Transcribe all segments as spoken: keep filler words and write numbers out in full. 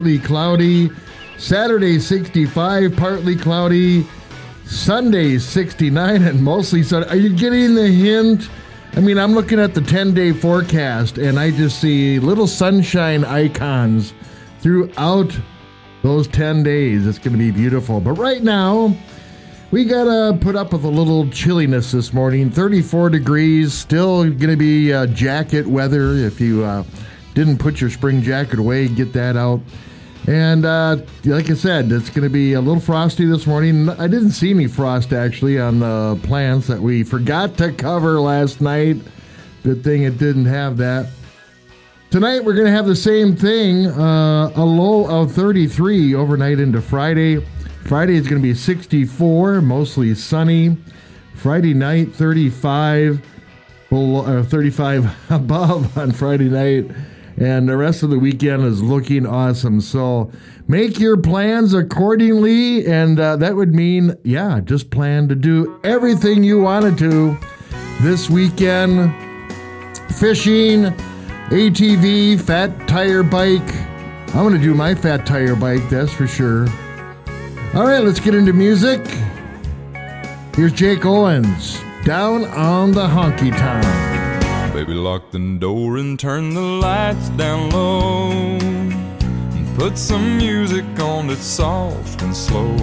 partly cloudy. Saturday, sixty-five, partly cloudy. Sunday, sixty-nine, and mostly sunny. Are you getting the hint? I mean, I'm looking at the ten-day forecast, and I just see little sunshine icons throughout those ten days. It's going to be beautiful. But right now, we got to put up with a little chilliness this morning. thirty-four degrees, still going to be uh, jacket weather. If you uh, didn't put your spring jacket away, get that out. And uh, like I said, it's going to be a little frosty this morning. I didn't see any frost, actually, on the plants that we forgot to cover last night. Good thing it didn't have that. Tonight, we're going to have the same thing, uh, a low of thirty-three overnight into Friday. Friday is going to be sixty-four, mostly sunny. Friday night, thirty-five, below, uh, thirty-five above on Friday night. And the rest of the weekend is looking awesome. So make your plans accordingly. And uh, that would mean, yeah, just plan to do everything you wanted to this weekend. Fishing, A T V, fat tire bike. I'm going to do my fat tire bike, that's for sure. All right, let's get into music. Here's Jake Owens, Down on the Honky Tonk. Baby, lock the door and turn the lights down low, and put some music on that's soft and slow.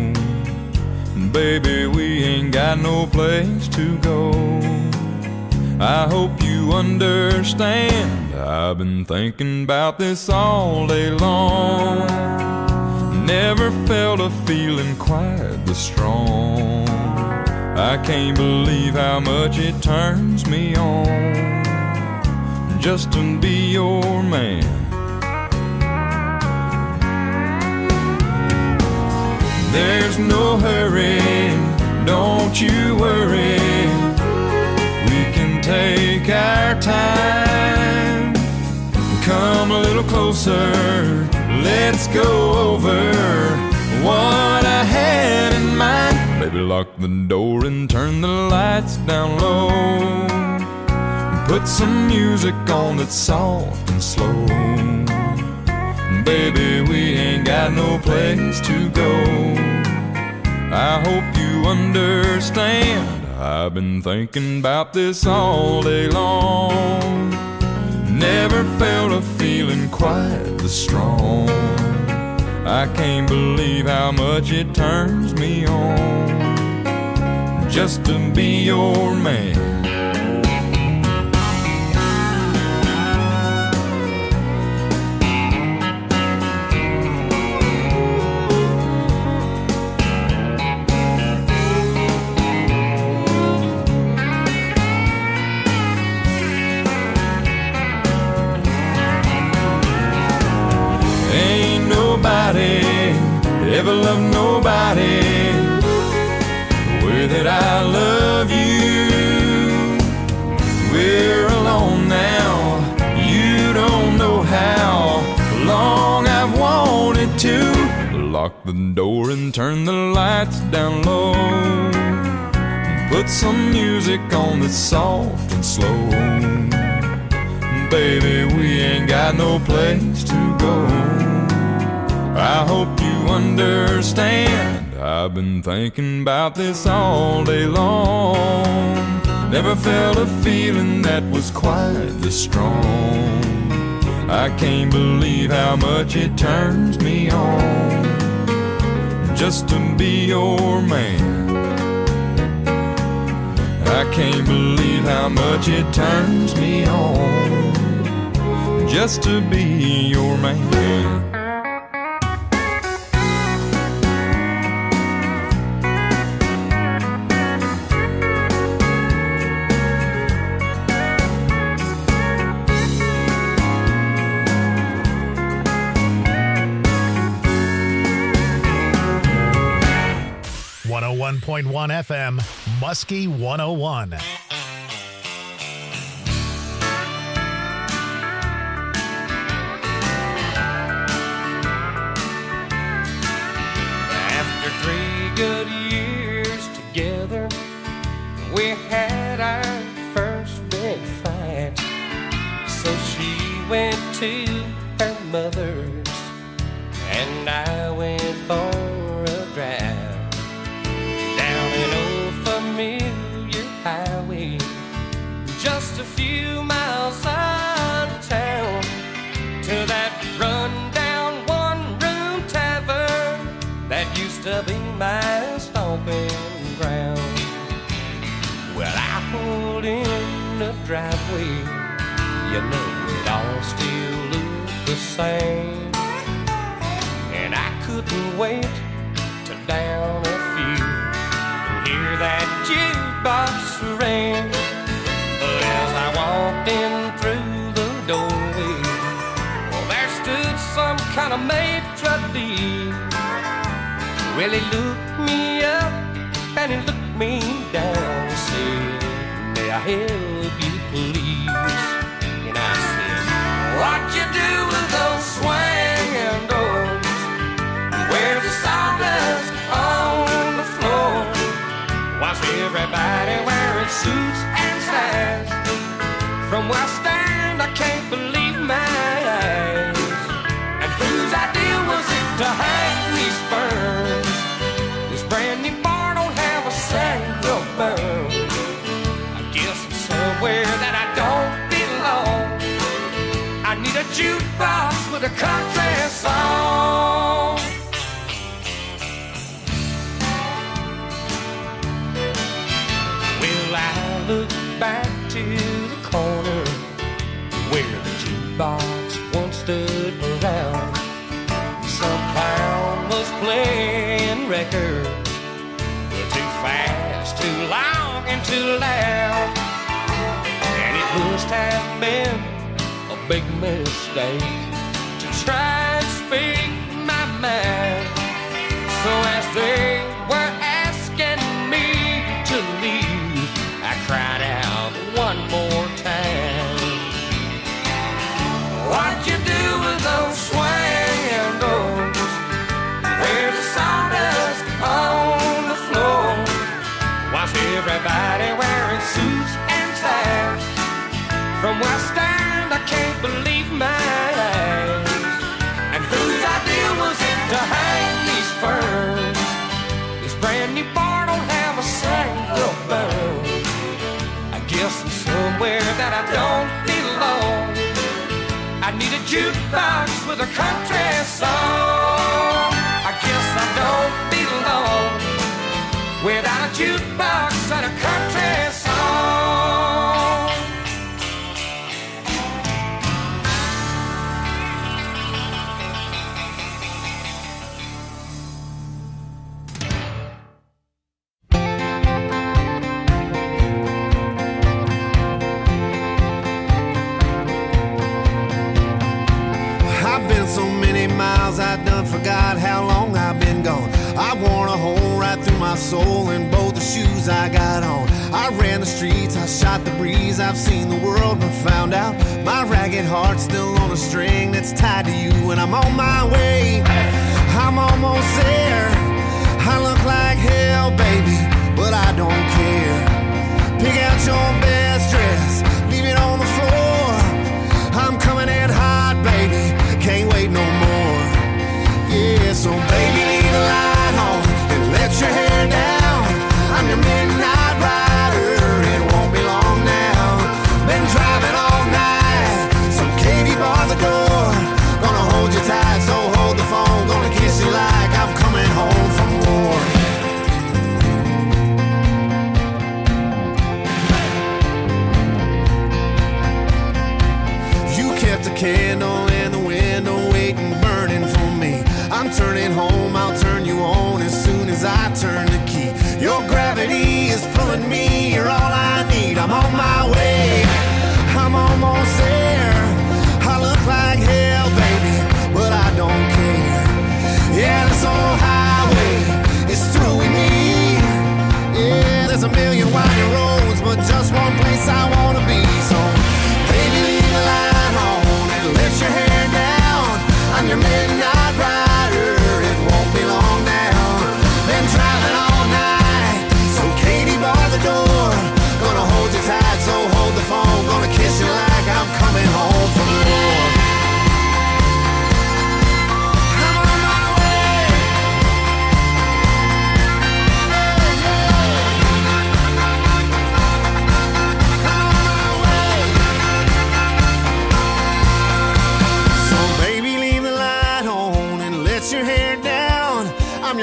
Baby, we ain't got no place to go. I hope you understand, I've been thinking about this all day long. Never felt a feeling quite this strong. I can't believe how much it turns me on just to be your man. There's no hurry, don't you worry. We can take our time. Come a little closer, let's go over what I had in mind. Baby, lock the door and turn the lights down low, put some music on that's soft and slow. Baby, we ain't got no place to go. I hope you understand, I've been thinking about this all day long. Never felt a feeling quite this strong. I can't believe how much it turns me on just to be your man. Ever love nobody the way that I love you. We're alone now, you don't know how long I've wanted to. Lock the door and turn the lights down low, put some music on that's soft and slow. Baby, we ain't got no place to go. I hope you understand, I've been thinking about this all day long. Never felt a feeling that was quite this strong. I can't believe how much it turns me on just to be your man. I can't believe how much it turns me on just to be your man. one oh one point one F M, Muskie one oh one. After three good years together, we had our first big fight. So she went to her mother's and I went for a drive down an old familiar highway, just a few miles out of town, to that run-down one-room tavern that used to be my stomping ground. Well, I pulled in the driveway, you know it all still looked the same, and I couldn't wait to down a few and hear that jukebox ring. But as I walked in through the doorway, well, there stood some kind of maitre d'. Well, he looked me up and he looked me down and said, "May I help you, please?" And I said, "What you do with those swinging doors? Where's the sawdust on the floor? Why's everybody wearing suits and ties? From where I stand, I can't believe my eyes. And whose idea was it to hang these ferns? This brand new bar don't have a single burn. I guess I'm somewhere that I don't belong. I need a jukebox with a country song." Well, I look back to the corner where the jukebox once stood around. Some clown was playing records, too fast, too long, and too loud. And it must have been a big mistake to try and speak my mind. So as they were asking me to leave, I cried out one more time, "What you do with those swinging doors? Where's the sawdust on the floor? Why's everybody wearing suits and ties? From where I stand, I can't believe my eyes. And whose idea was it to hang these ferns? This brand new bar don't have a single burn. I guess I'm somewhere that I don't belong. I need a jukebox with a country song. I guess I don't belong without a jukebox and a country song." I've been so many miles, I done forgot how long I've been gone. I worn a hole right through my soul in both the shoes I got on. I ran the streets, I shot the breeze, I've seen the world but found out my ragged heart's still on a string that's tied to you, and I'm on my way. I'm almost there. I look like hell, baby, but I don't care. Pick out your best dress, leave it on the floor. I'm coming in hot, baby, can't wait no more. Yeah, so baby, leave the light on and let your hair down. I'm your midnight rider, it won't be long now. Been driving all night, so Katie bar the door. Gonna hold you tight, so hold the phone. Gonna kiss you like I'm coming home from war. You kept a candle in the window, waiting, burning for me. I'm turning home, I'll turn you on as soon as I turn the key. Your gravity is pulling me, you're all I need. I'm on my way, I'm almost there. I look like hell, baby, but I don't care. Yeah, this old highway is through with me. Yeah, there's a million winding roads, but just one place I wanna be. So, baby, leave the light on and let your hair down. I'm your midnight rider, it won't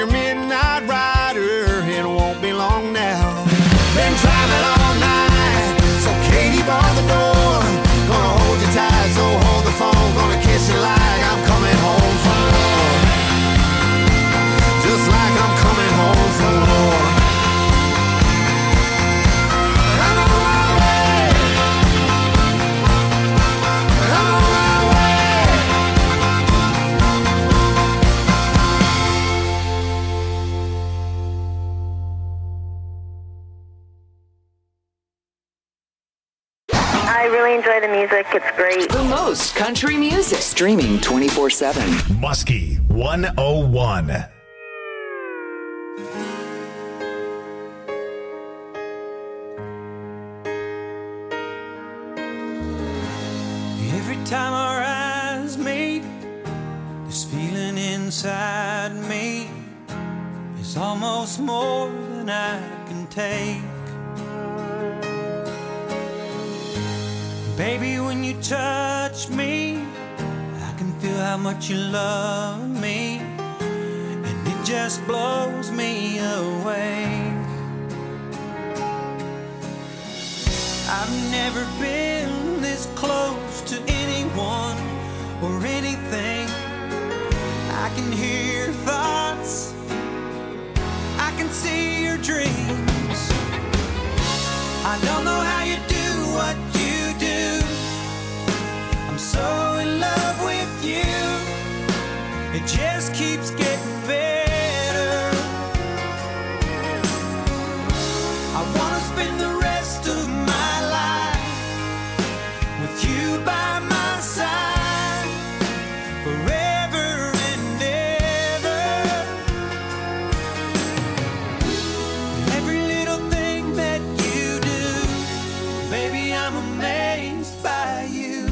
your midnight rider. It won't be long now. Been driving all night, so Katie bar the door. Gonna hold you tight, so hold the phone. Gonna kiss you like I'm coming home from war. Just like I'm coming home from war. I'm on my way. I'm on my way. I really enjoy the music. It's great. The most country music. Streaming twenty-four seven. Muskie one oh one. Every time our eyes meet, this feeling inside me is almost more than I can take. Baby, when you touch me, I can feel how much you love me, and it just blows me away. I've never been this close to anyone or anything. I can hear your thoughts, I can see your dreams. I don't know how you do what you do. I'm so in love with you. It just keeps getting better. I wanna spend the rest of my life with you by my side, forever and ever. Every little thing that you do, baby, I'm amazed by you.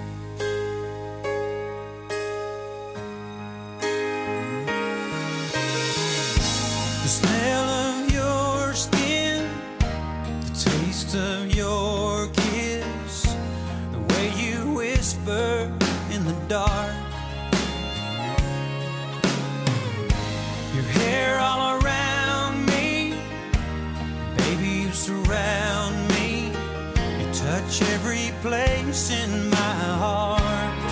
The smell of your skin, the taste of your kiss, the way you whisper in the dark, your hair all around me, baby, you surround me, you touch every place in my heart.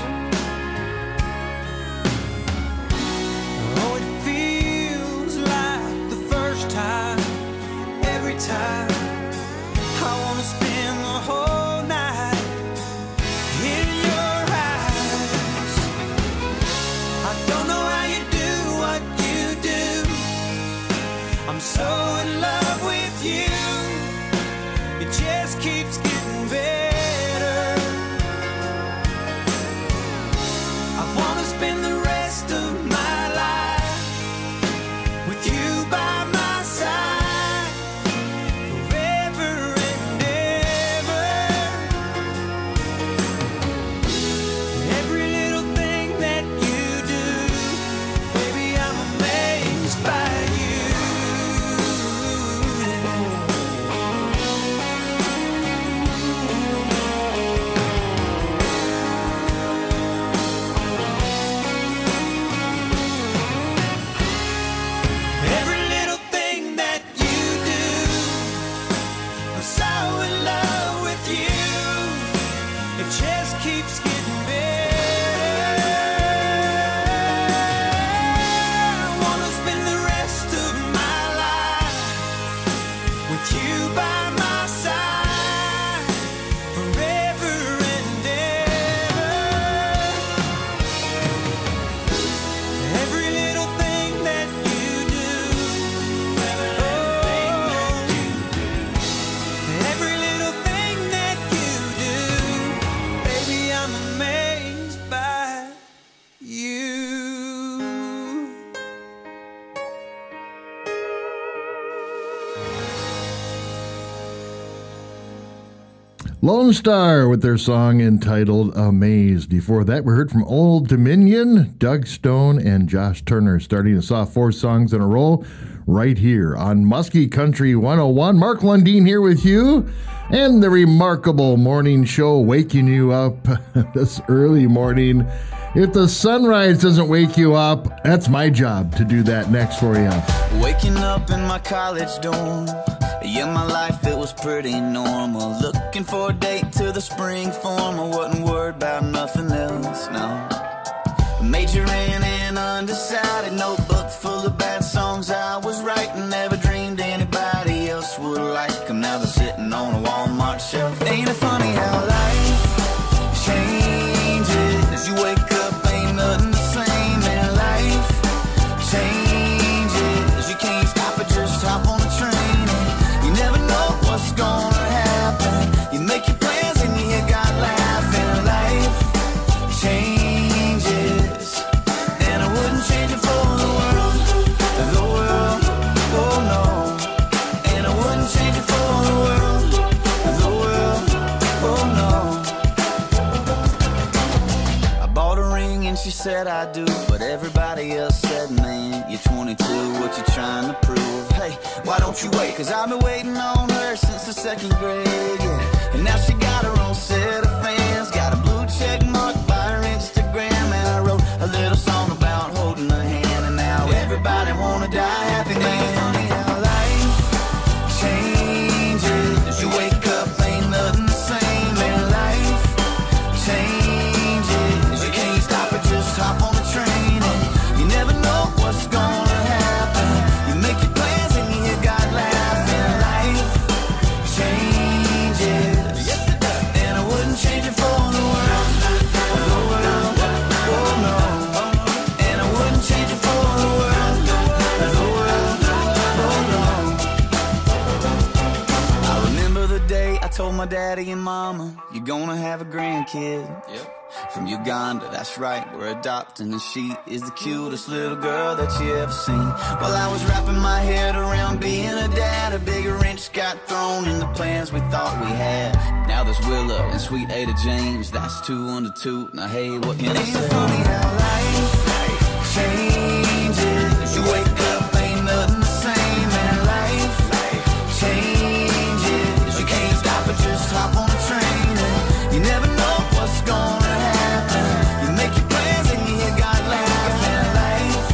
Oh, it feels like the first time, every time. I wanna spend the whole night in your eyes. I don't know how you do what you do. I'm so in love with you. It just keeps getting better. I wanna spend the rest of my life with you by my side, forever and ever. Every little thing that you do, baby, I'm amazed by you. Every little thing that you do, I'm so in love with you. It just keeps getting better. I wanna spend the rest of my life with you by my side, forever and ever. Every little thing that you do, oh, every little thing that you do, baby, I'm amazed by you. Lone Star with their song entitled Amazed. Before that, we heard from Old Dominion, Doug Stone, and Josh Turner, starting us off four songs in a row right here on Muskie Country one oh one. Mark Lundeen here with you, and the remarkable morning show waking you up this early morning If the sunrise doesn't wake you up, that's my job to do that next for you. Waking up in my college dorm. Yeah, my life, it was pretty normal. Looking for a date to the spring form. I wasn't worried about nothing else, no. Majoring in undecided, notebook full of bad songs I was writing. Never dreamed anybody else would like them. Now they're sitting on a Walmart shelf. Ain't it funny how life changes? You wake up, ain't nothing the same. And life changes. You can't stop it, just hop on the train. And you never know what's gonna happen. You make your plans and you hear God laughing. Life changes. Change it for the world, the world, oh no. And I wouldn't change it for the world, the world, oh no. I bought a ring and she said I do, but everybody else said, man, you're twenty-two, what you trying to prove? Hey, why don't you wait? Cause I've been waiting on her since the second grade, yeah. And now she got her own set of fans, got a blue check mark by her Instagram. And I wrote a little song about holding her hand, and now everybody wanna die happy, man. Funny how life changes. You wake up, ain't nothing the same, and life changes. You can't stop it, just hop on the train, and you never know what's gonna happen. You make your plans and you hear God laughing. Life changes. Yes, it does. And I wouldn't change it for the world, the world, oh no. Change it for the world, the world, oh no. I remember the day I told my daddy and mama, you're gonna have a grandkid. Yep. From Uganda, that's right, we're adopting, and she is the cutest little girl that you ever seen. While I was wrapping my head around being a dad, a big wrench got thrown in the plans we thought we had. Now there's Willow and sweet Ada James, that's two under two. Now hey, what can I say? Ain't funny how life changes. You wake up, ain't nothing the same, and life, life changes. You can't stop it, just hop on the train, and you never know what's gonna happen. You make your plans and you hear God laughing. Life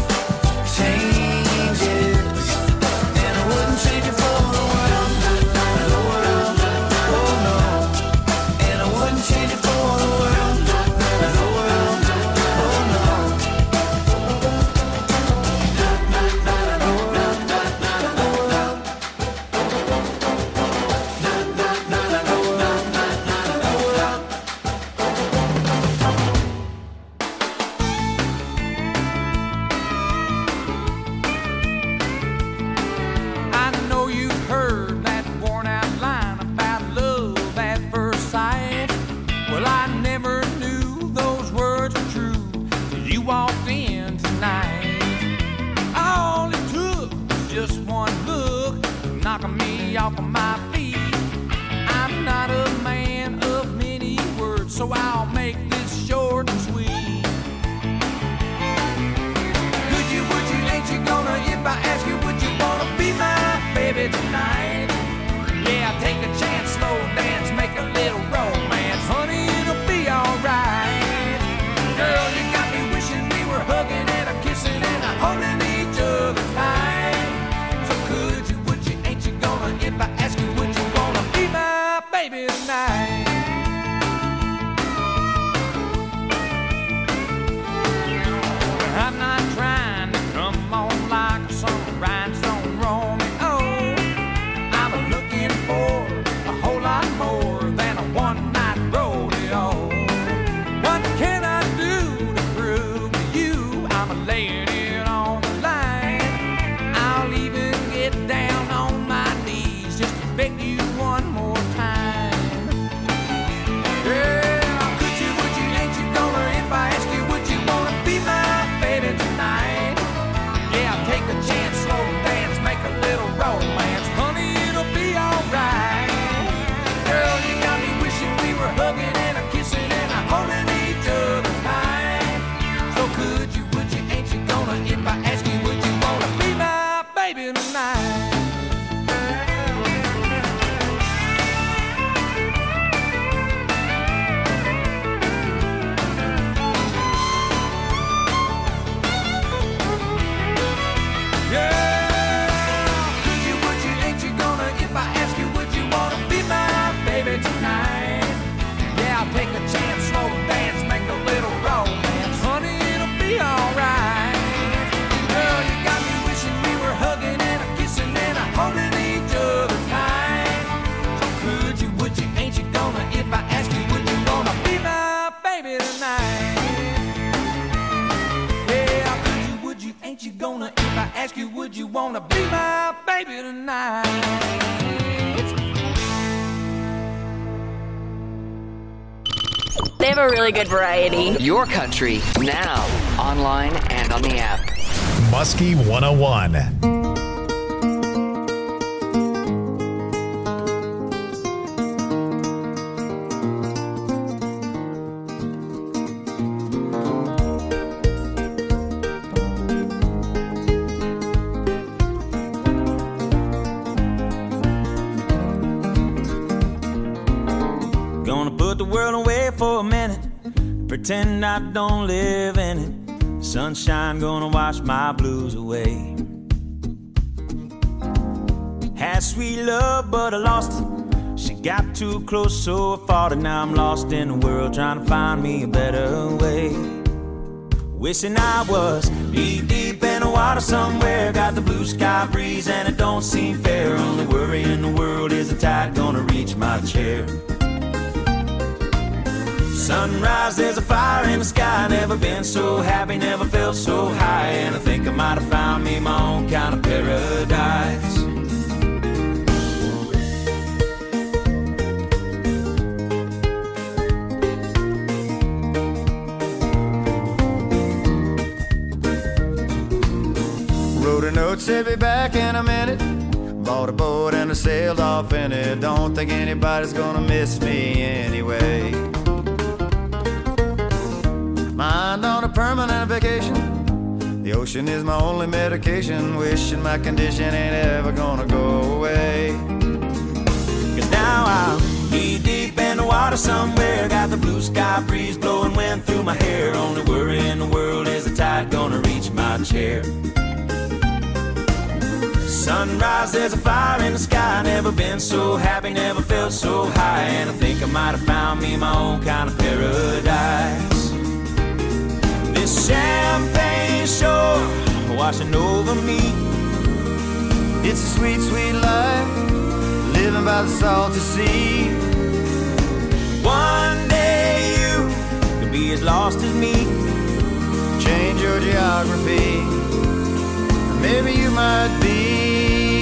changes, and I wouldn't change it for the world, the world, oh no. And I wouldn't change it for the world, the world, oh no. Knocking me off of my feet. I'm not a man of many words, so I'll make this short and sweet. Could you, would you, ain't you gonna, if I ask you, would you wanna be my baby tonight? Yeah, take a chance, slow dance, make a little romance. Honey, it'll be alright. Girl, you got me wishing we were hugging and a kissing and a holding each other tight. So could you, if I ask you, would you wanna be my baby tonight? I ask you, would you wanna be my baby tonight? They have a really good variety. Your country, now, online and on the app. Muskie one oh one. For a minute, pretend I don't live in it. Sunshine gonna wash my blues away. Had sweet love, but I lost it. She got too close, so I fought it. Now I'm lost in the world, trying to find me a better way. Wishing I was deep, deep in the water somewhere. Got the blue sky breeze, and it don't seem fair. Only worry in the world is the tide gonna reach my chair. Sunrise, there's a fire in the sky. Never been so happy, never felt so high. And I think I might have found me my own kind of paradise. Wrote a note, said be back in a minute. Bought a boat and I sailed off in it. Don't think anybody's gonna miss me anyway. Mind on a permanent vacation. The ocean is my only medication. Wishing my condition ain't ever gonna go away. Cause now I'm knee deep in the water somewhere. Got the blue sky breeze blowing wind through my hair. Only worry in the world is the tide gonna reach my chair. Sunrise, there's a fire in the sky. Never been so happy, never felt so high. And I think I might have found me my own kind of paradise. This champagne shore washing over me. It's a sweet, sweet life, living by the salty sea. One day you could be as lost as me. Change your geography, maybe you might be.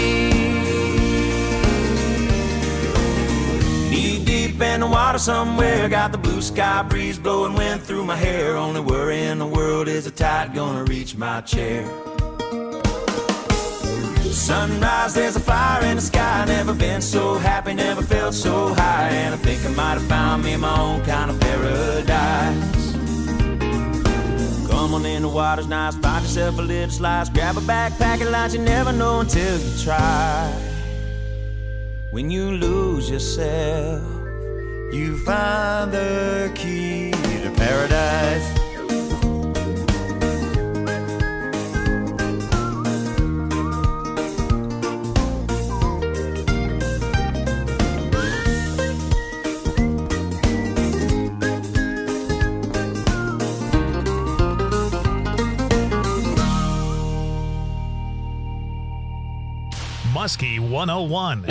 Knee deep in the water somewhere. Got the blue sky breeze blowing wind through my hair. Only worry in the world is the tide gonna reach my chair. Sunrise, there's a fire in the sky. Never been so happy, never felt so high. And I think I might have found me my own kind of paradise. Come on in, the water's nice. Find yourself a little slice. Grab a backpack and lunch. You never know until you try. When you lose yourself, you find the key to paradise. Muskie one oh one.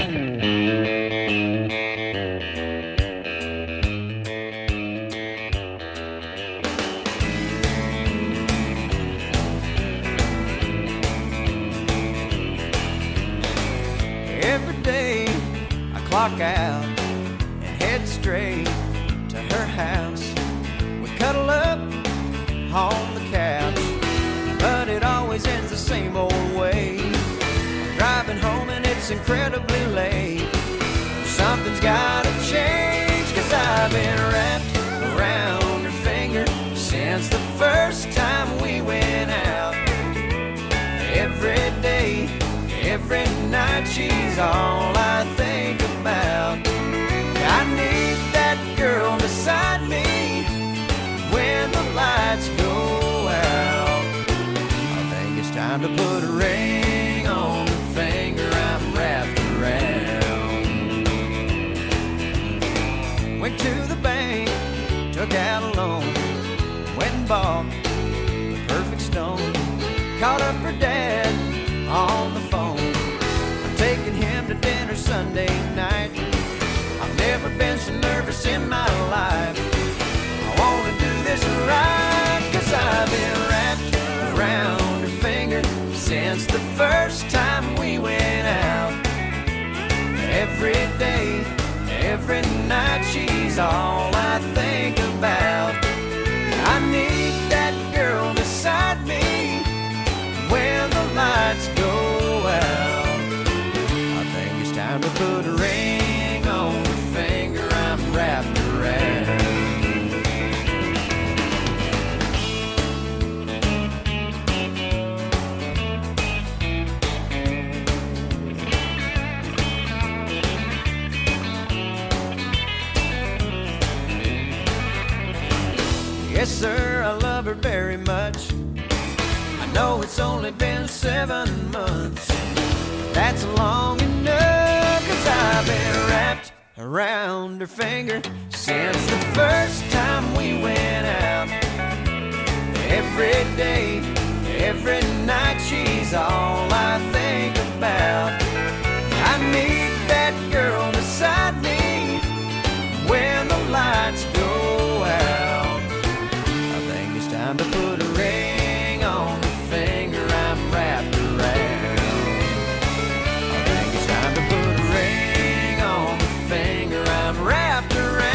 Every day I clock out and head straight to her house. We cuddle up on the couch, but it always ends the same old way. I'm driving home and it's incredibly late. Something's gotta change, cause I've been wrapped around her finger since the first time we went out. Every day, every night, she's all I think about. I need that girl beside me when the lights go out. I think it's time to put a ring on the finger I'm wrapped around. Went to the bank, took out a loan, went and bought the perfect stone. Called up her dad on the phone. I'm taking him to dinner Sunday night. I've never been so nervous in my life. I wanna do this right, cause I've been wrapped around her finger since all I think about. I need that girl beside me when the lights go out. I think it's time to put a ring on the finger I'm wrapped around. Yes, sir, I love her very much. I know it's only been seven months. That's long enough, 'cause I've been wrapped around her finger since the first time we went out. Every day, every night, she's all I think about. I need that girl beside me when the lights go out. Time to put a ring on the finger I'm wrapped around. I think it's time to put a ring on the finger I'm wrapped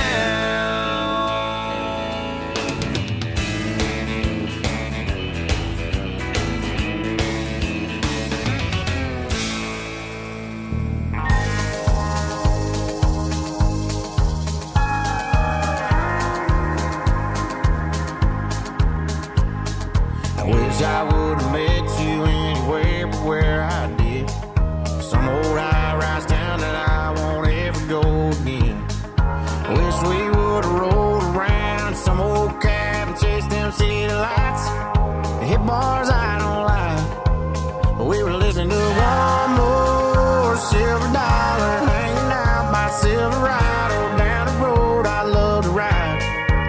I would have met you anywhere but where I did. Some old high-rise town that I won't ever go again. Wish we would have rolled around some old cab and chased them city lights. Hit bars I don't like, but we were listening to one more Silver Dollar, hanging out by Silverado, down the road I love to ride.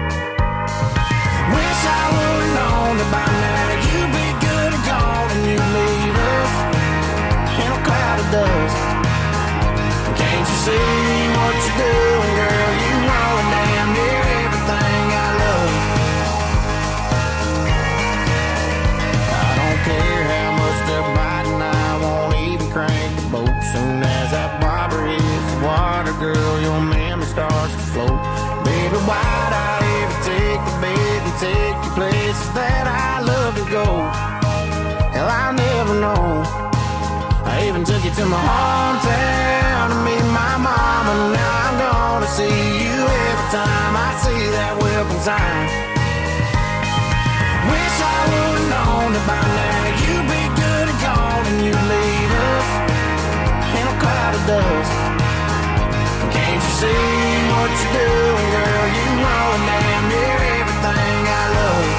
Wish I would have known that by now you leave us in a cloud of dust. Can't you see what you're doing, girl? You know damn near everything I love. I don't care how much they're biting, I won't even crank the boat. Soon as that bobber hits the water, girl, your memory starts to float. Baby, why'd I ever take the bait and take you places that I love to go? Hell, I'll never know. I even took you to my hometown to meet my mama. Now I'm gonna see you every time I see that welcome sign. Wish I would've known that by now you'd be good and gone and you'd leave us in a cloud of dust. Can't you see what you're doing, girl? You know damn near everything I love.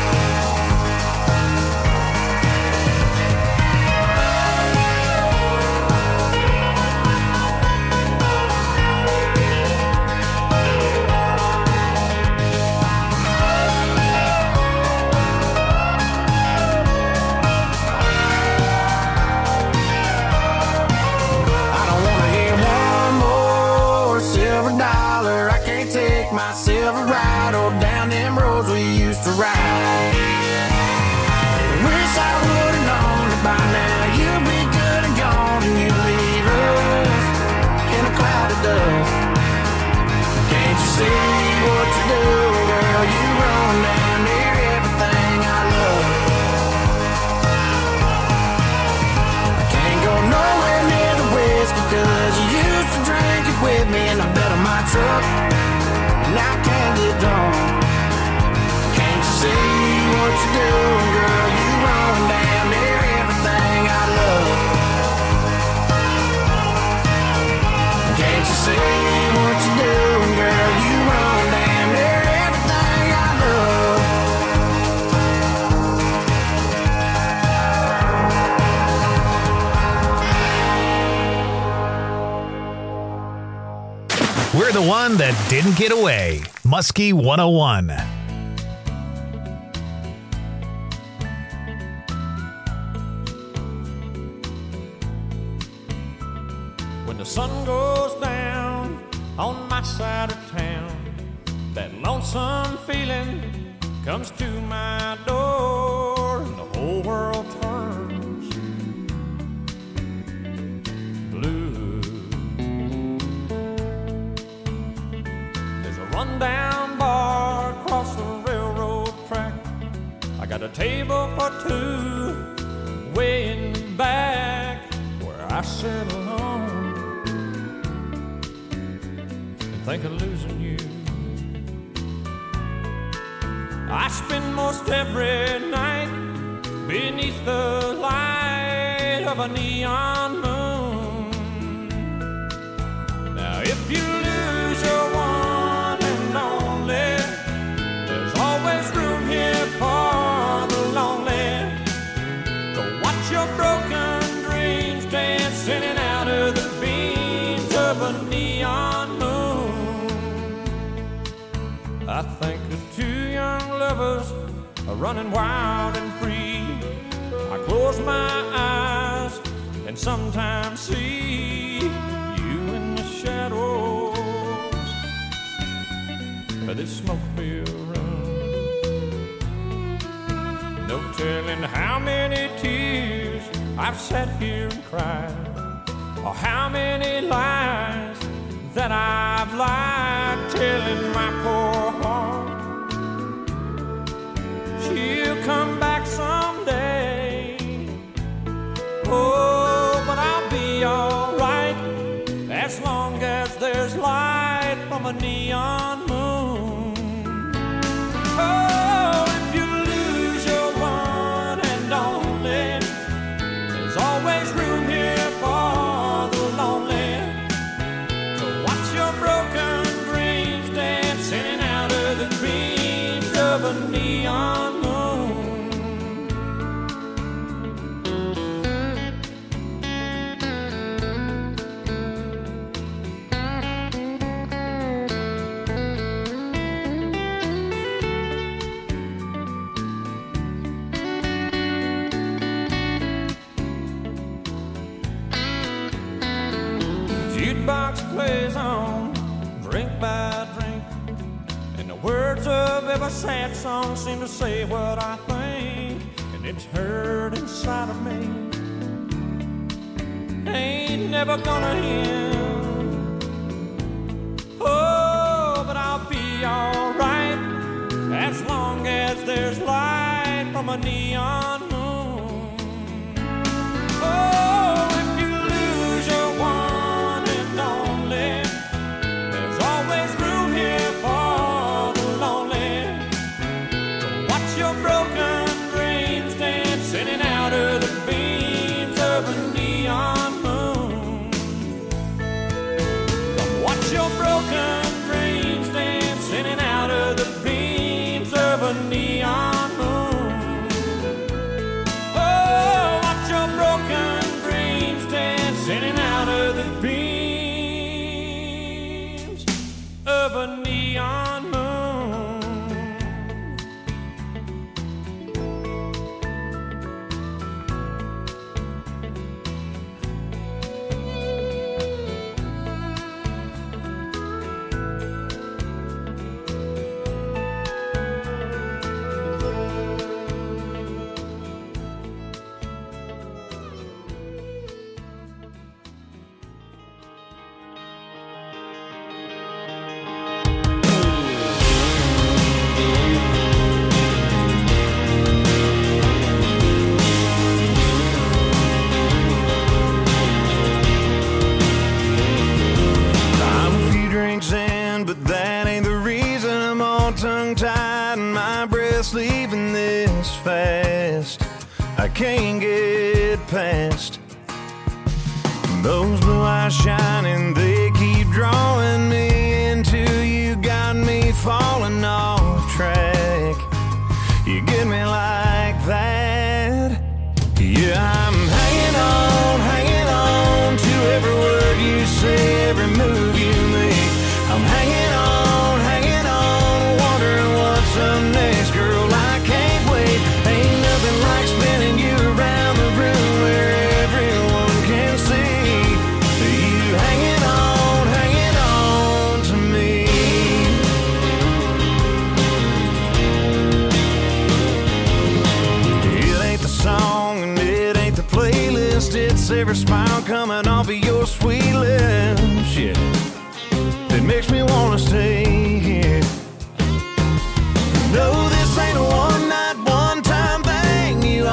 My Silverado down them roads we used to ride. Wish I would've known that by now you'd be good and gone and you'd leave us in a cloud of dust. Can't you see what you're doing, girl? You run down near everything I love. I can't go nowhere near the whiskey 'cause you used to drink it with me in the bed of my truck. And I can't get drunk. Can't you see what you're doing, girl? You run down near everything I love. Can't you see what you're doing, girl? You run down near everything I love. We're the one that didn't get away. Muskie one oh one. When the sun goes down on my side of town, that lonesome feeling comes to my door, and the whole world turns blue. There's a rundown or two, way in the back where I sit alone and think of losing you. I spend most every night beneath the light of a neon moon. Now if you lose your one and only, there's always room here for the lonely. Go watch your broken dreams dance in and out of the beams of a neon moon. I think of two young lovers are running wild and free. I close my eyes and sometimes see you in the shadows of this smoke-filled room. No telling how many tears I've sat here and cried, or how many lies that I've lied, telling my poor heart she'll come back someday. Oh, but I'll be alright as long as there's light from a neon moon. Oh, if you lose your one and only, there's always room here for the lonely. To watch your broken dreams dance in and out of the dreams of a neon moon. Jukebox plays on, drink by drink, and the words of every sad song seem to say what I think, and it's heard inside of me. Ain't never gonna end. Oh, but I'll be alright as long as there's light from a neon moon. Oh, if you lose your one and only, there's always room here for the lonely. To watch your broken dreams dance in and out of the beams of a neon moon. Come watch your broken dreams dance in and out of the beams of a neon moon. Oh, watch your broken dreams dance in and out of the beams of a neon moon. I'm a few drinks in, but that ain't the reason I'm all tongue-tied and my breath's leaving this fast. I can't get past those blue eyes shining, they keep drawing me into you, got me falling off track. You get me like that. Yeah, I'm hanging on, hanging on to every word you say, every move you make. I'm hanging on, hanging on, wondering what's up next. Girl, I can't wait. Ain't nothing like spinning you around the room where everyone can see you hanging on, hanging on to me. It ain't the song and it ain't the playlist, it's every smile coming off of your sweet lips, yeah, that makes me wanna stay here. No, this ain't a one night, one time thing. You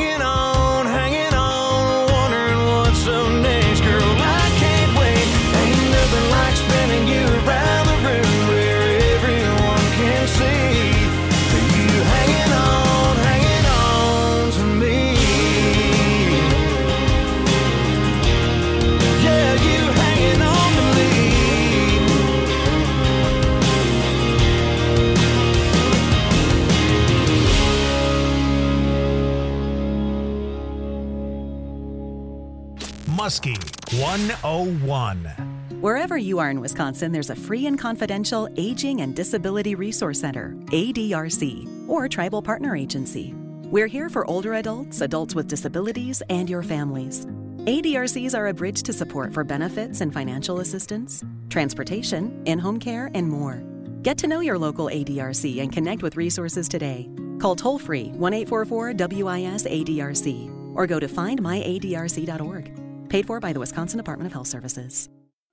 hanging on, hanging on, wondering what's up next. Girl, I can't wait. Ain't nothing like spinning you around the room where everyone can see you hanging on, hanging on to me. Yeah, you hanging on to me. Muskie one oh one. Wherever you are in Wisconsin, there's a free and confidential Aging and Disability Resource Center, A D R C, or Tribal Partner Agency. We're here for older adults, adults with disabilities, and your families. A D R Cs are a bridge to support for benefits and financial assistance, transportation, in-home care, and more. Get to know your local A D R C and connect with resources today. Call toll-free one eight four four W I S A D R C or go to find my A D R C dot org. Paid for by the Wisconsin Department of Health Services.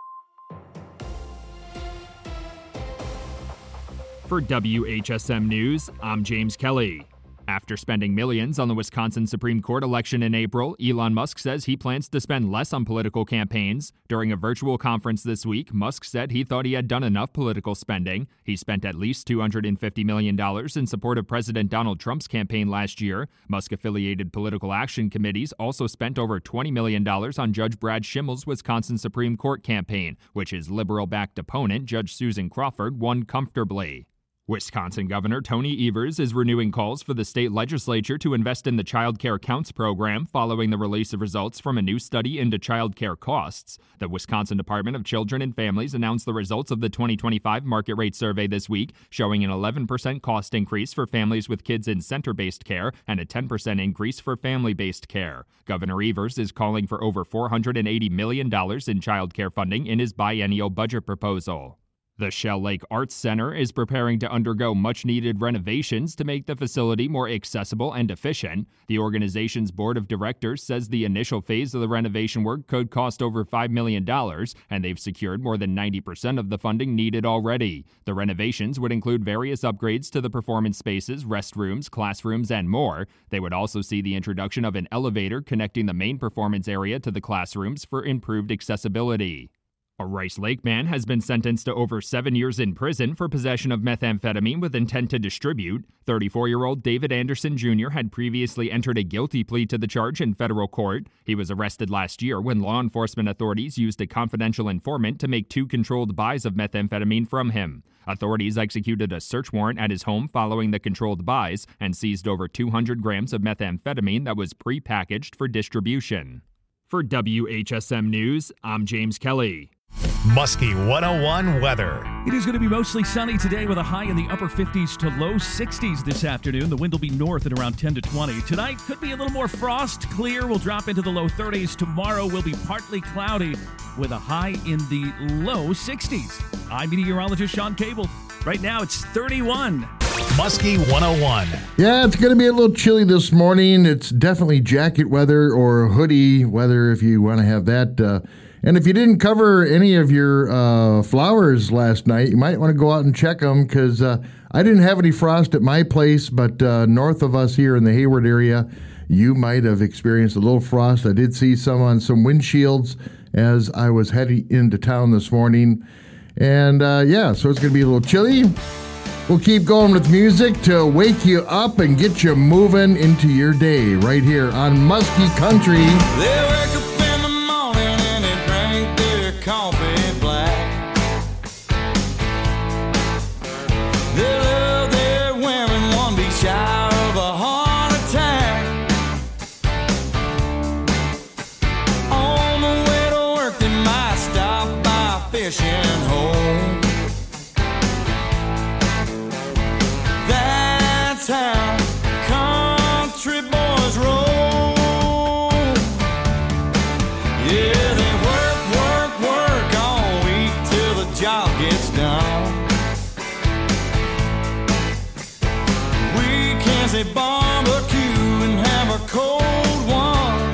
For W H S M News, I'm James Kelly. After spending millions on the Wisconsin Supreme Court election in April, Elon Musk says he plans to spend less on political campaigns. During a virtual conference this week, Musk said he thought he had done enough political spending. He spent at least two hundred fifty million dollars in support of President Donald Trump's campaign last year. Musk-affiliated political action committees also spent over twenty million dollars on Judge Brad Schimmel's Wisconsin Supreme Court campaign, which his liberal-backed opponent, Judge Susan Crawford, won comfortably. Wisconsin Governor Tony Evers is renewing calls for the state legislature to invest in the Child Care Counts program following the release of results from a new study into child care costs. The Wisconsin Department of Children and Families announced the results of the twenty twenty-five market rate survey this week, showing an eleven percent cost increase for families with kids in center-based care and a ten percent increase for family-based care. Governor Evers is calling for over four hundred eighty million dollars in child care funding in his biennial budget proposal. The Shell Lake Arts Center is preparing to undergo much-needed renovations to make the facility more accessible and efficient. The organization's board of directors says the initial phase of the renovation work could cost over five million dollars, and they've secured more than ninety percent of the funding needed already. The renovations would include various upgrades to the performance spaces, restrooms, classrooms, and more. They would also see the introduction of an elevator connecting the main performance area to the classrooms for improved accessibility. A Rice Lake man has been sentenced to over seven years in prison for possession of methamphetamine with intent to distribute. thirty-four-year-old David Anderson Junior had previously entered a guilty plea to the charge in federal court. He was arrested last year when law enforcement authorities used a confidential informant to make two controlled buys of methamphetamine from him. Authorities executed a search warrant at his home following the controlled buys and seized over two hundred grams of methamphetamine that was pre-packaged for distribution. For W H S M News, I'm James Kelly. Muskie one oh one weather. It is going to be mostly sunny today with a high in the upper fifties to low sixties this afternoon. The wind will be north at around ten to twenty. Tonight could be a little more frost. Clear will drop into the low thirties. Tomorrow will be partly cloudy with a high in the low sixties. I'm meteorologist Sean Cable. Right now it's thirty-one. Muskie one oh one. Yeah, it's going to be a little chilly this morning. It's definitely jacket weather or hoodie weather if you want to have that. Uh, And if you didn't cover any of your uh, flowers last night, you might want to go out and check them because uh, I didn't have any frost at my place, but uh, north of us here in the Hayward area, you might have experienced a little frost. I did see some on some windshields as I was heading into town this morning. And uh, yeah, so it's going to be a little chilly. We'll keep going with music to wake you up and get you moving into your day right here on Muskie Country. They wake up in the morning and they drink their coffee black. They love their women, one be shy of a heart attack. On the way to work they might stop by a fishing hole. That's how country boys roll. Yeah, they work, work, work all week till the job gets done. Weekends they barbecue and have a cold one.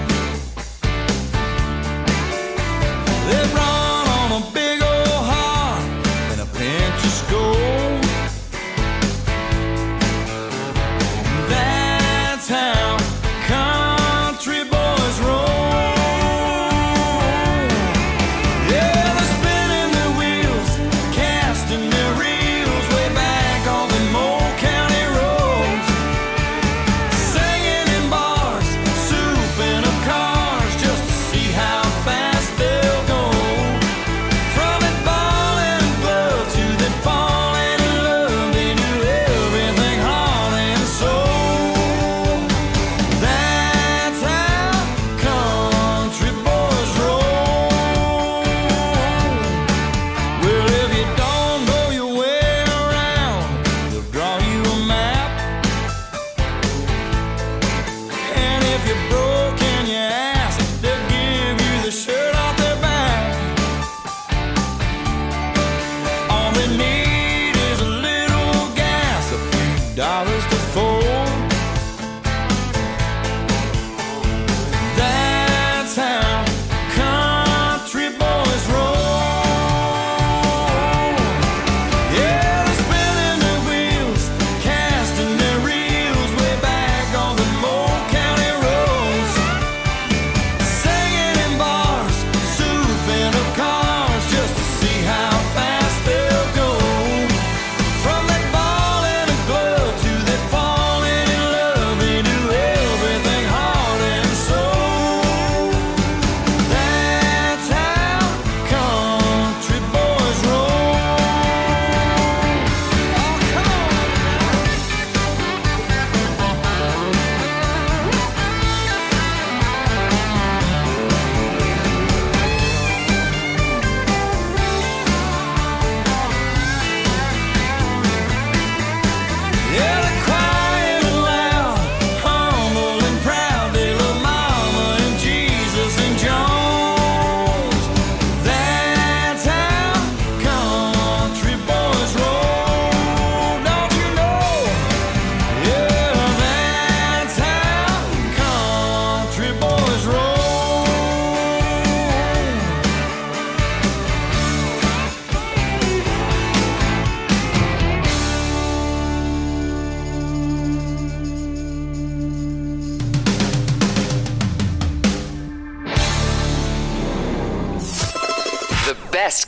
They run on a big old heart and a pinch of Skoal. That's how come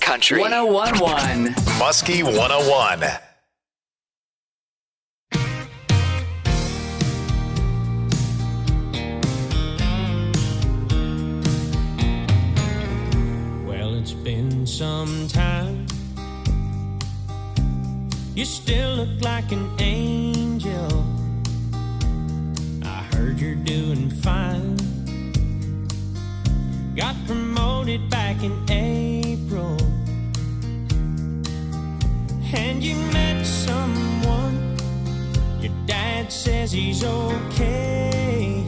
Country one oh one point one. Muskie one oh one. Well, it's been some time. You still look like an angel. I heard you're doing fine. Got promoted back in April. And you met someone. Your dad says he's okay.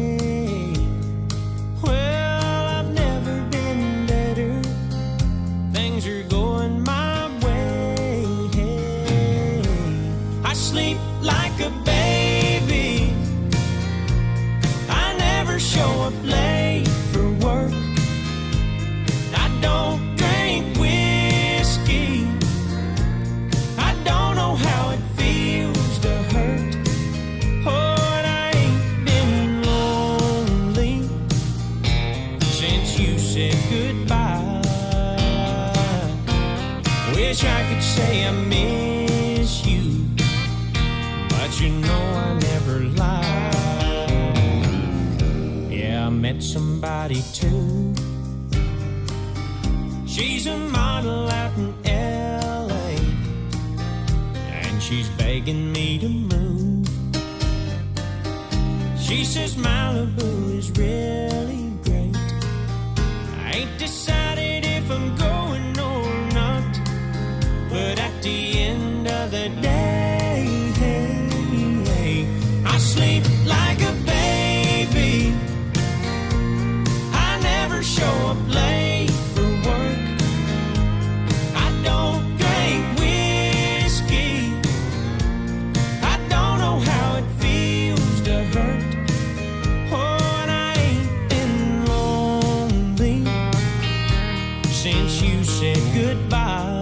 Well, I've never been better. Things are going my way. I sleep like a baby. I never show up late for work. I don't drink whiskey. I don't know how it feels to hurt. Oh, and I ain't been lonely since you said goodbye. Wish I could say I miss you, but you know I never lie. Yeah, I met somebody too. She's a model out in L A, and she's begging me to move. She says Malibu is really great. I ain't decided if I'm going or not, but at the end of the day, I sleep like a baby. I never show up late for work. I don't drink whiskey. I don't know how it feels to hurt. Oh, and I ain't been lonely since you said goodbye.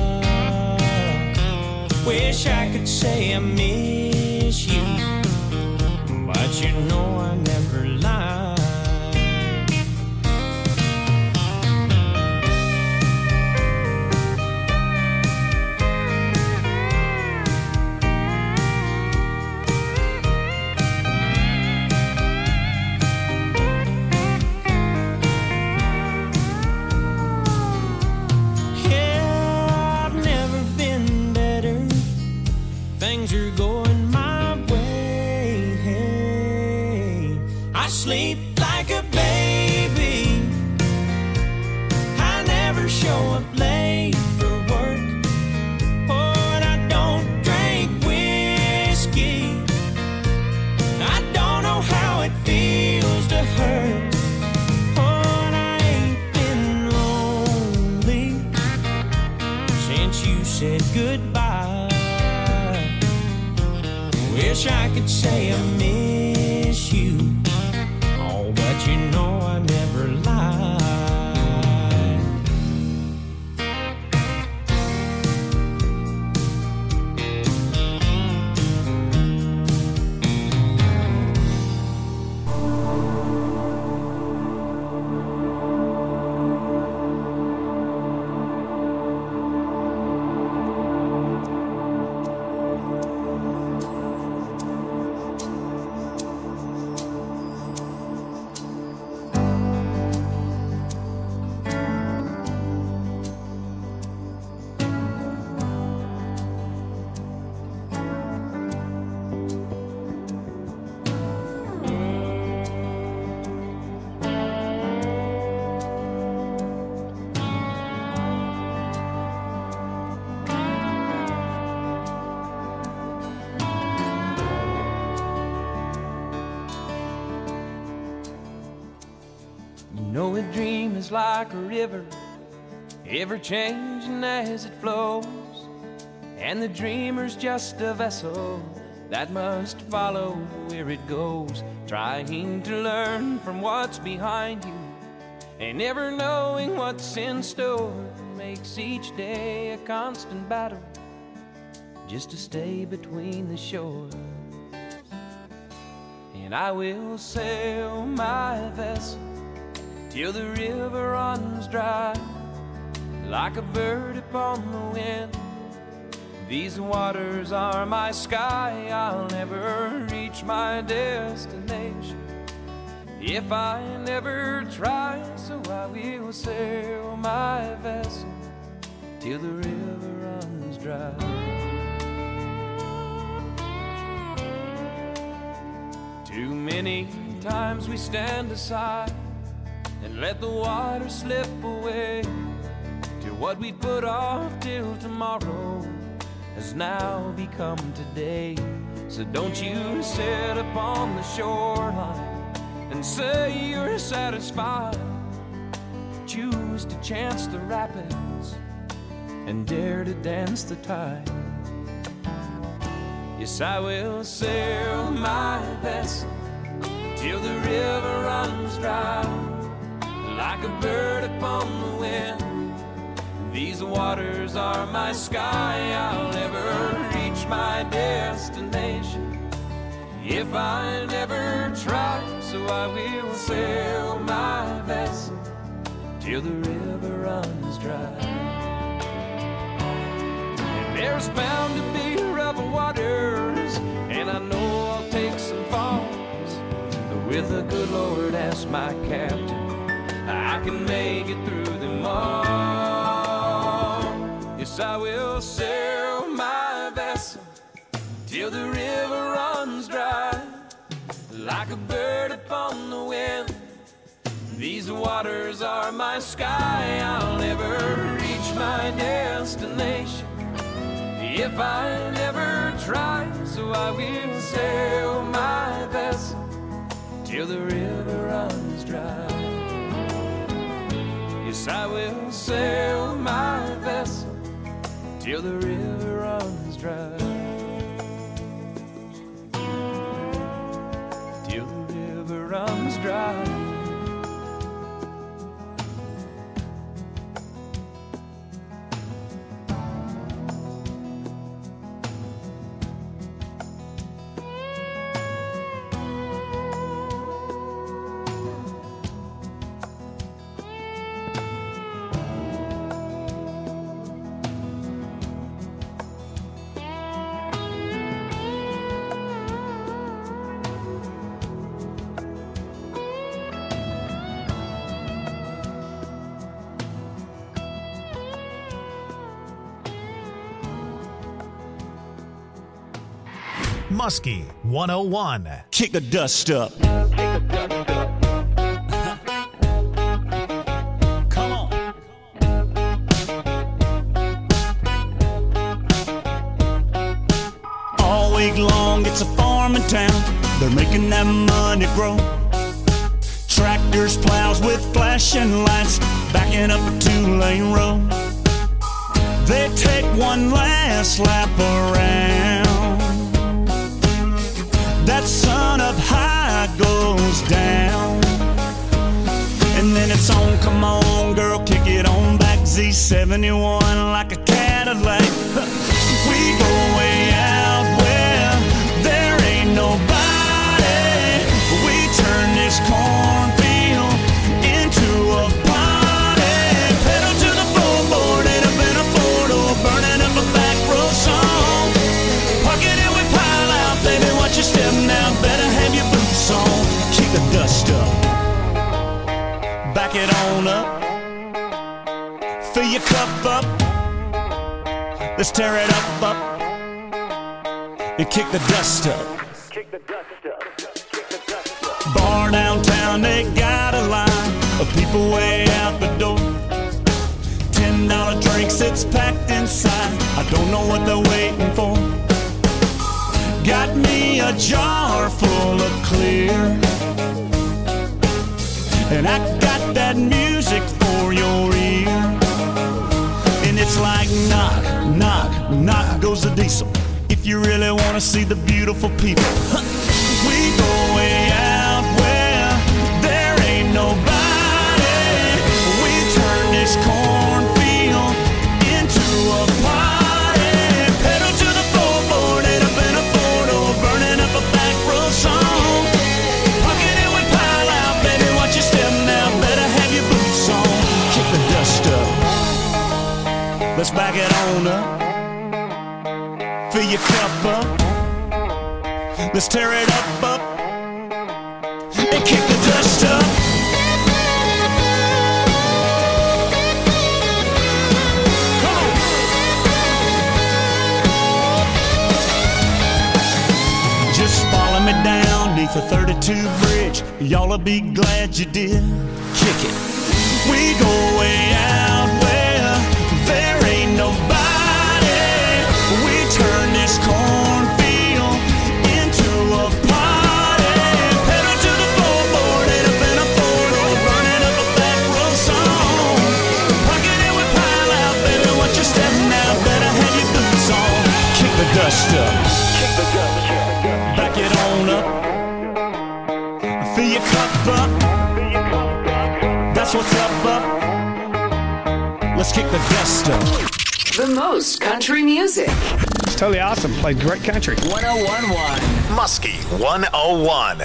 Wish I could say I miss you, but you know I never lie. Yeah, I've never been better. Things are going my way. I sleep like a baby. I never show up late for work. Oh, and I don't drink whiskey. I don't know how it feels to hurt. Oh, and I ain't been lonely since you said goodbye. Wish I could say I miss you. Oh, but you know I never lie. You know a dream is like a river, ever changing as it flows, and the dreamer's just a vessel that must follow where it goes, trying to learn from what's behind you, and never knowing what's in store makes each day a constant battle just to stay between the shores. And I will sail my vessel till the river runs dry. like a bird upon the wind. These waters are my sky, I'll never reach my destination if I never try, so I will sail my vessel till the river runs dry. Too many times we stand aside and let the water slip away till what we put off till tomorrow has now become today. So don't you sit upon the shoreline and say you're satisfied. Choose to chance the rapids and dare to dance the tide. Yes, I will sail my vessel till the river runs dry, like a bird upon the wind. These waters are my sky, I'll never reach my destination if I never try, so I will sail my vessel till the river runs dry. And there's bound to be rough waters, and I know I'll take some falls, but with the good Lord as my captain, I can make it through them all. Yes, I will sail my vessel till the river runs dry, like a bird upon the wind. These waters are my sky, I'll never reach my destination if I never try, so I will sail my vessel till the river runs dry. Yes, I will sail my vessel till the river runs dry. Till the river runs dry. Muskie one oh one. Kick the dust up. Come on. All week long, it's a farming town. They're making that money grow. Tractors, plows with flashing lights, backing up a two-lane road. They take one last lap around. That sun up high goes down, and then it's on, come on girl, kick it on back. Z seventy-one like a Cadillac. We go way out where there ain't nobody. We turn this cornfield into a party. Pedal to the floorboard, ain't up in a photo, burning up a back road song. Parking it, we pile out, baby, watch your step now, better have your boots on. Kick the dust up, back it on up, fill your cup up, let's tear it up, up, and kick the dust up. Bar downtown, they got a line of people way out the door. Ten dollar drinks, it's packed inside, I don't know what they're waiting for. Got me a jar full of clear, and I got that music for your ear. And it's like knock, knock, knock goes the diesel. If you really want to see the beautiful people, we go way out where there ain't nobody. We turn this cornfield into a party. Pedal to the floorboard, ain't up in a photo, burning up a back road song. Parking it, we pile out, baby, watch your step now, better have your boots on. Kick the dust up, Let's back it on up. Fill your cup up. Let's tear it up, up. And kick the dust up. Come on. Just follow me down neath the thirty-two bridge. Y'all'll be glad you did. Kick it. We go way out where there ain't nobody. We turn this cornfield into a party. Pedal to the floorboard, head up in a four-door, burning up a back road song. Pocket it with pile out, baby, watch your step now. Better have your boots on. Kick the dust up. Kick the dust up. Back it on up. Fill your cup up. That's what's up, up. Let's kick the dust up. The most country music. It's totally awesome. Played great country. one oh one point one. Muskie one oh one.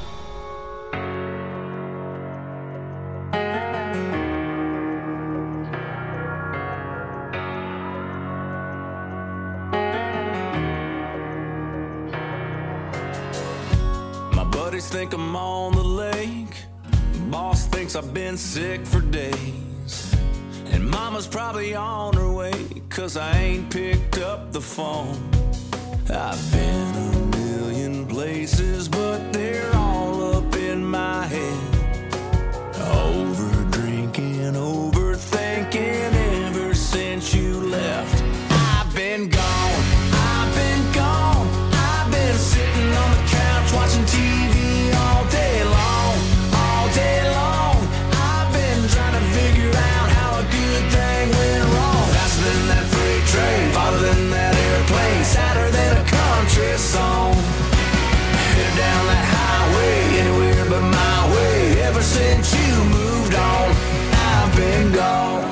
My buddies think I'm on the lake. Boss thinks I've been sick for days. And mama's probably on her way, cause I ain't picked up the phone. I've been a million places, but they're all up in my head. Over drinking, overthinking ever since you left. I've been gone, I've been gone. I've been sitting on the couch watching T V all day long, all day long. I've been trying to figure out how a good thing went wrong. Faster than that freight train, farther than that airplane, sadder than a country song. Headed down that highway, anywhere but my way. Ever since you moved on, I've been gone.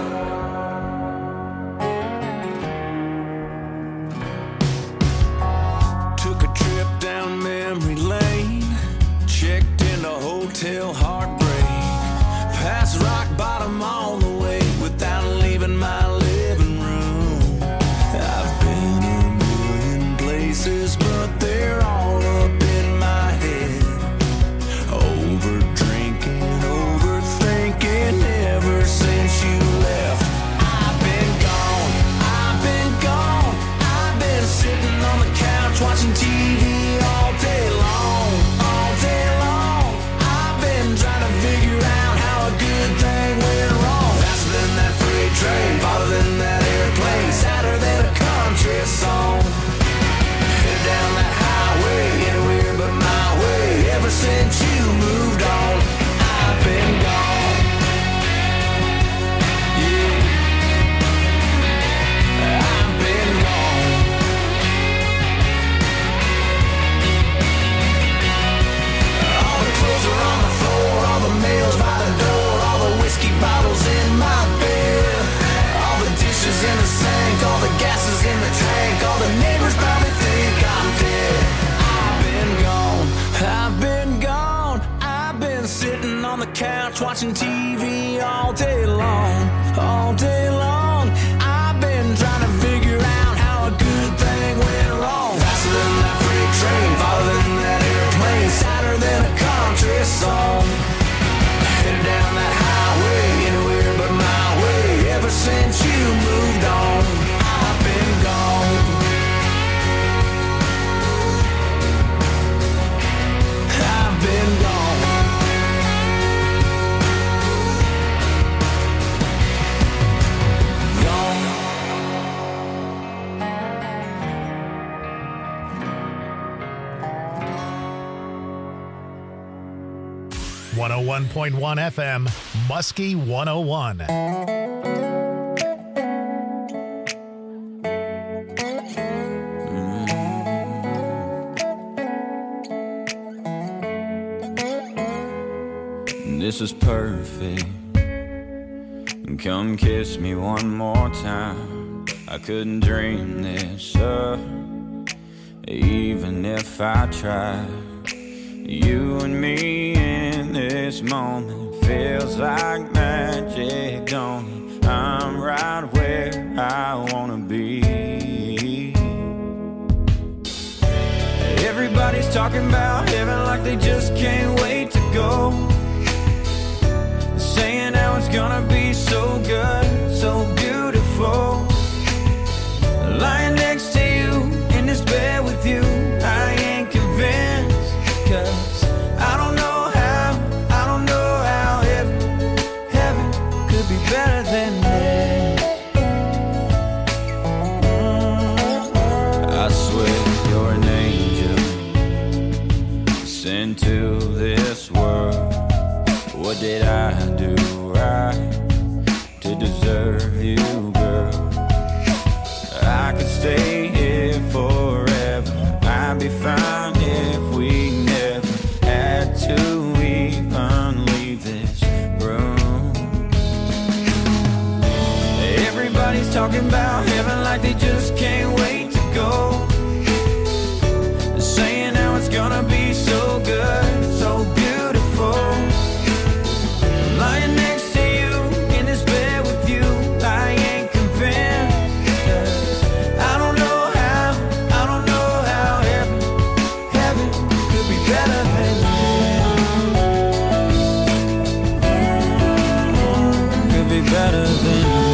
Took a trip down memory lane, checked into Hotel Heartbreak, past rock bottom on the way without leaving my living room. I've been a million places, but they're all up in my head. Over drinking, overthinking ever since you left. I've been gone, I've been gone. I've been sitting on the couch watching T V all day long, all day long. I've been trying to figure out how a good thing went wrong. Faster than that freight train, farther than that airplane, sadder than a country song. Headed down that highway, anywhere but my way. Ever since you moved on, I've been gone. Yeah, I've been gone. All the clothes are on the floor, all the mail's by the door, all the whiskey bottles in my bed, all the dishes in the sink, all the gas is in the tank, all the neighbors probably think I'm dead. I've been gone, I've been gone. I've been sitting on the couch watching T V all day long, all day long. I've been trying to figure out how a good thing went wrong. Faster than that freight train, farther than that airplane, sadder than a country song. Headed down that highway, anywhere but my way. Ever since you moved on, I've been gone. I've been gone. Gone. one oh one point one F M, Muskie one oh one. This is perfect. Come kiss me one more time. I couldn't dream this up, even if I tried. You and me in this this moment feels like magic, don't it? I'm right where I wanna be. Everybody's talking about heaven like they just can't wait to go. Saying how it's gonna be so good, so beautiful. Lying next to you in this bed with you, I ain't convinced. Cause I don't know how, I don't know how heaven, heaven could be better than this. I swear you're an angel sent to this world. What did I do right to deserve you, girl? I could stay here forever. I'd be fine if we never had to even leave this room. Everybody's talking about heaven like they just can't wait to go. Saying how it's gonna be so good, so beautiful. Lying next to you in this bed with you, I ain't convinced. Cause I don't know how, I don't know how heaven, heaven could be better than this. Could be better than